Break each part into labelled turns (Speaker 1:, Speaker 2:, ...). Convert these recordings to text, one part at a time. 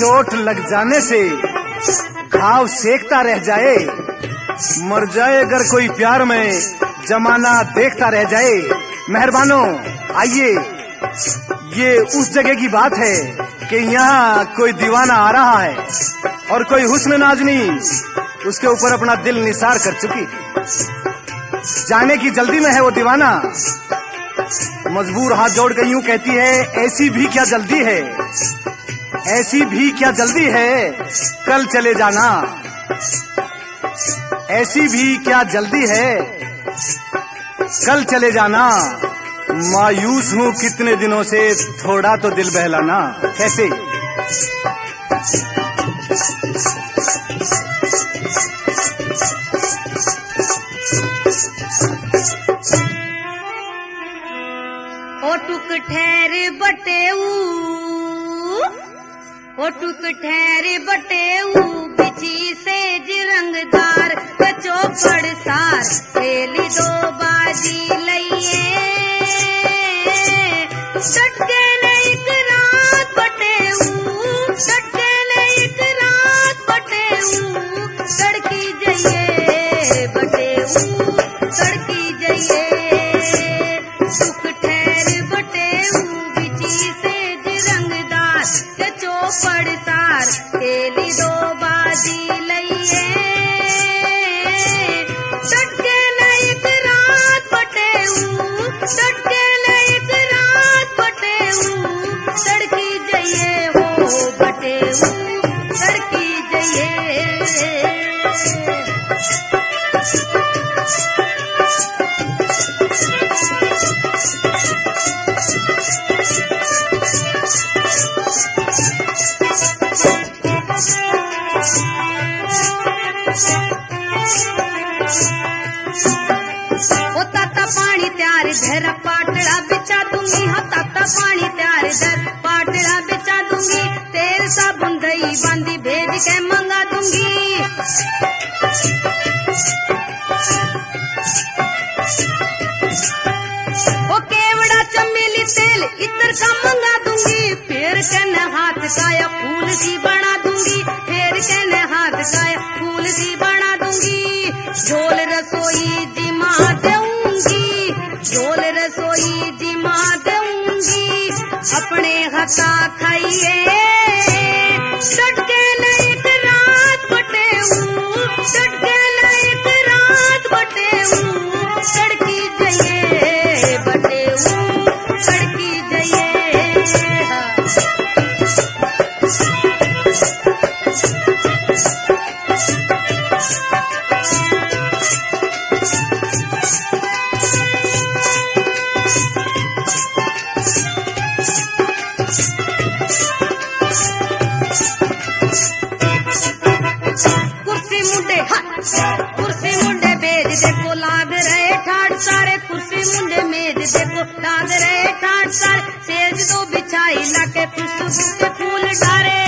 Speaker 1: चोट लग जाने से घाव सेकता रह जाए, मर जाए अगर कोई प्यार में जमाना देखता रह जाए। मेहरबानो आइए, ये उस जगह की बात है कि यहाँ कोई दीवाना आ रहा है और कोई हुस्न नाजनी उसके ऊपर अपना दिल निसार कर चुकी। जाने की जल्दी में है वो दीवाना, मजबूर हाथ जोड़ कर यूं कहती है, ऐसी भी क्या जल्दी है, ऐसी भी क्या जल्दी है, कल चले जाना। ऐसी भी क्या जल्दी है, कल चले जाना। मायूस हूँ कितने दिनों से, थोड़ा तो दिल बहलाना। कैसे?
Speaker 2: ओ टुक ठहर बटेऊ, ओ टुक ठहर बटेऊ, बिछी सेज रंगदार कचो पड़सार, खेली दो बाजी लइए, सटके ने एक रात बटेऊ, सटके ने एक रात बटेऊ, सड़की जइए बटेऊ, सड़की जइए। टुक ठहर बटेऊ, बिछी सेज रंगदार कचो पड़सार, खेली दो बाजी लइए, सटके ने एक रात बटेऊ, सटके ने एक रात बटेऊ, सड़की जइए हो बटेऊ, सड़की जइए। ओ ताता पानी त्यार धर पाटड़ा बिछा दूंगी, हाँ ताता पानी त्यार धर पाटड़ा बिछा दूंगी, तेल साबुन दही बांधी भेज के मंगा दूंगी। ओ केवड़ा चमेली तेल इतर का मंगा दूंगी, फिर कन हाथ काया फूल सी बना दूंगी, फिर कन हाथ काया फूल सी बना दूंगी। झोल रसोई जिमा दूंगी, झोल रसोई जिमा दूंगी, अपने हथा खाइए, सटके न एक रात बटेऊ, सटके न एक रात बटेऊ, सड़की जइए बटेऊ, सड़की जइए। कुर्सी मुंडे बेज देखो लाग रहे ठाट सारे, कुर्सी मुंडे मेज देखो लाग रहे ठाट सारे, सेज तो बिछाई लाके खुशबू के फूल डारे।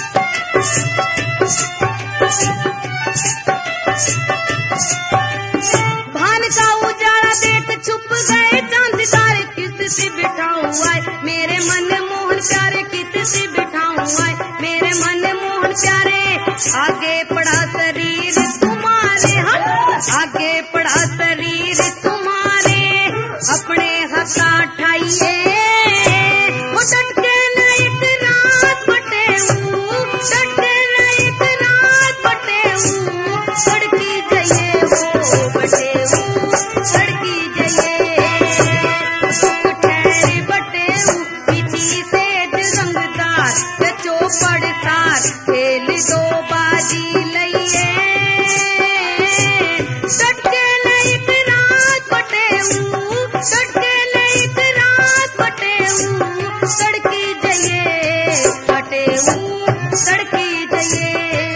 Speaker 2: भान का उजाला देख छुप गए चांद तारे, किस से बिठाऊं आए मेरे मन मोहन प्यारे, किस से बिठाऊं आए मेरे मन मोहन प्यारे। आगे पड़ा शरीर तुम्हारे, आगे पड़ा शरीर तुम्हारे, अपने हथा ठाइए, वो सटके न एक रात बटेऊ, सटके न एक रात बटेऊ, सड़की जइए हो बटेऊ, सड़की जइए। टुक ठहर बटेऊ, बिछी सेज रंगदार कचो पड़सार, खेल दो बाजी लइए, सटके न एक रात बटेऊ, सटके न एक रात बटेऊ, सड़की जइए बटेऊ, सड़की जइए।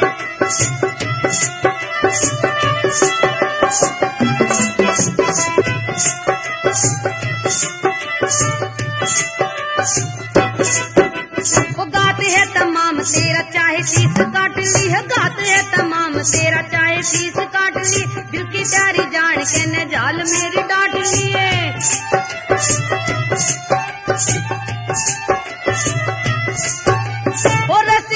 Speaker 2: वो गाते है तमाम तेरा चाहे शीश काट ली है, गाते है तमाम तेरा चाहे शीश काट ली, दिल की प्यारी जान के न जाल मेरी डांट ली है। ओ रस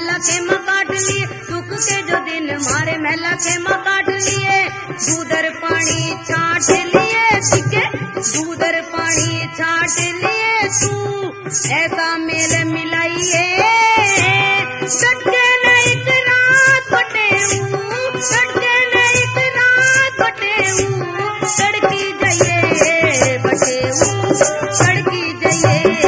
Speaker 2: महला खेमा काट लिए दुख के जो दिन मारे महला खेमा काट लिए दूधर पानी छाट लिए ठीक दूधर पानी छाट लिए तू ऐसा मेल मिलाइए सटके न एक रात बटे सटके न एक रात बटे सड़की जाइए बटे सड़की जाइए